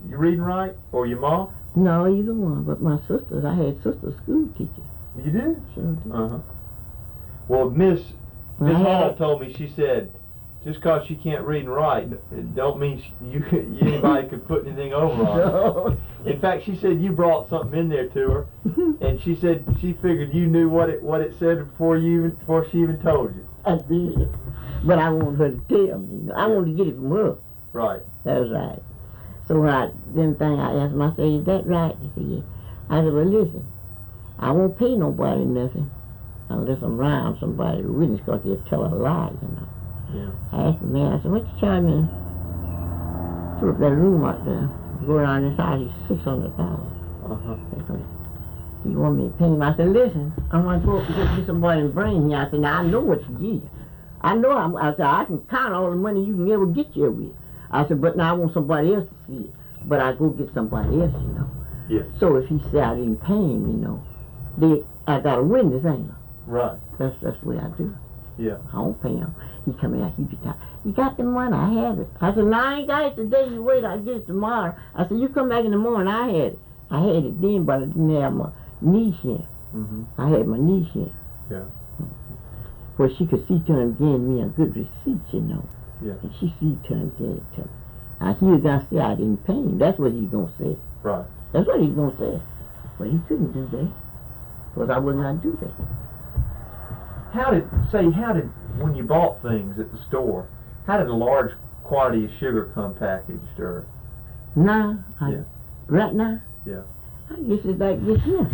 you read and write? Or your mom? No, either one. But my sisters, I had sisters school teachers. You did? Sure did. Uh-huh. Well, Miss I Hall had- told me, she said, just because she can't read and write, it don't mean anybody could put anything over on her. No. In fact, she said you brought something in there to her, and she said she figured you knew what it said before she even told you. I did. But I wanted her to tell me. You know. I wanted to get it from her. Right. That was right. So when I asked him, I said, is that right? He said, yeah. I said, well, listen, I won't pay nobody nothing unless I'm around somebody to witness, because they'll tell a lie, you know. Yeah. I asked the man, I said, what you charge me to put up that room out there? Go around this house, it's $600. Uh-huh. He want me to pay him. I said, listen, I'm going to go up and get somebody and bring here. I said, now I know what you give. I know, I said, I can count all the money you can ever get here with. I said, but now I want somebody else to see it. But I go get somebody else, you know. Yeah. So if he said I didn't pay him, you know, I got a witness, ain't I? Right. That's the way I do. Yeah. I don't pay him. He come in, he be tired. You got the money? I have it. I said, no, I ain't got it today. You wait, I'll get it tomorrow. I said, you come back in the morning. I had it. I had it then, but I didn't have my niece here. Mm-hmm. I had my niece here. Yeah. Well, she could see to and give me a good receipt, you know. Yeah. And she see to and give it to me. I see you gonna say I didn't pay him. That's what he's gonna say. Right. That's what he's gonna say. But he couldn't do that, because I would not do that. How did, when you bought things at the store, how did a large quantity of sugar come packaged, or? Now, Yeah. right now? Yeah. I guess it's like this here.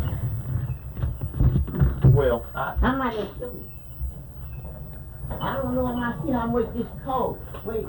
Well, I might have show you. I don't know if I see how much this costs. Wait.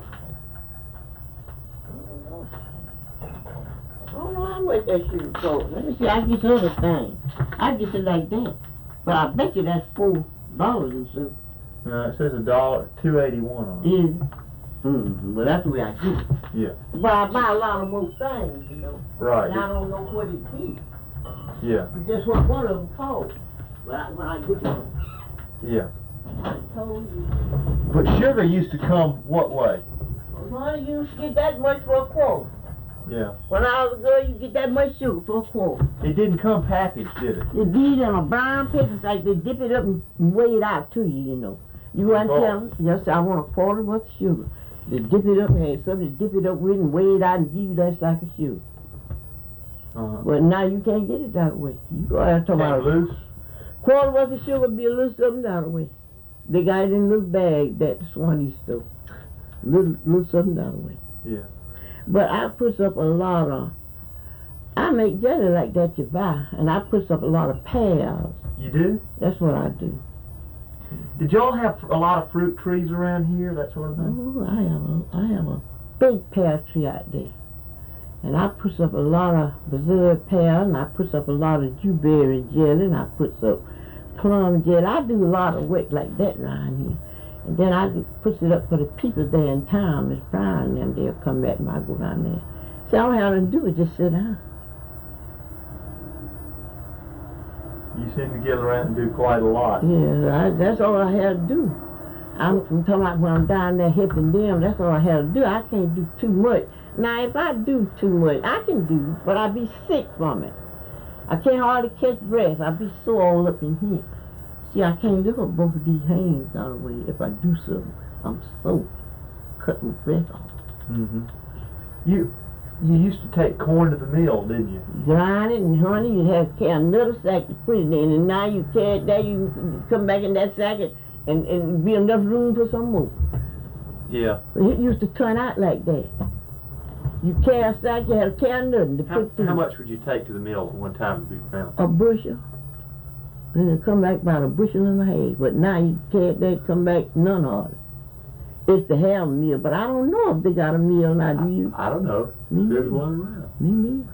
I don't know how much that should cost. Let me see, I get other things. I get it like that. But I bet you that's $4 or so. it says $2.81 on it. Is it? Mm-hmm. Well, that's the way I do it. Yeah. But I buy a lot of more things, you know. Right. And I don't know what it is. Yeah. Just what one of them costs. But when I get to Yeah. I told you. But sugar used to come what way? Honey, you used to get that much for a quarter. Yeah. When I was a girl, you get that much sugar for a quarter. It didn't come packaged, did it? They did it on a brown paper, it's like they dip it up and weigh it out to you, you know. You go and tell them, yes, I want a quarter worth of sugar. They dip it up and have something to dip it up with and weigh it out and give you that sack of sugar. Uh-huh. But now you can't get it that way. You go out and talk about loose? quarter worth of sugar, be a little something that way. They got it in a little bag that Swanee store. Little something that way. Yeah. But I puts up a lot of, I make jelly like that you buy, and I puts up a lot of pears. You do? That's what I do. Did y'all have a lot of fruit trees around here, that sort of thing? Oh, I have a big pear tree out there. And I puts up a lot of Brazil pear, and I puts up a lot of dewberry jelly, and I puts up plum jelly. I do a lot of work like that around here. And then I puts it up for the people there in town, Miss Brown and them, they'll come back and I go down there. See, all I have to do is just sit down. You seem to get around and do quite a lot. Yeah, that's all I have to do. I'm talking about when I'm down there helping them, that's all I have to do. I can't do too much. Now, if I do too much, I can do, but I be sick from it. I can't hardly catch breath. I be so all up in here. See, I can't lift up both of these hands out of the way. If I do something, I'm so cutting my breath off. Mm-hmm. You used to take corn to the mill, didn't you? Grind it, and honey, you have to carry another sack to put it in, and now you carry it there, you come back in that sack and be enough room for some more. Yeah. It used to turn out like that. You carry a sack, you have to carry nothing to put through. How much would you take to the mill at one time to be found? A bushel. And it come back about a bushel and a half. But now you can't, they come back none of it. It's to have a meal, but I don't know if they got a meal now, do you? I don't know. Me There's neither. one around. Me neither.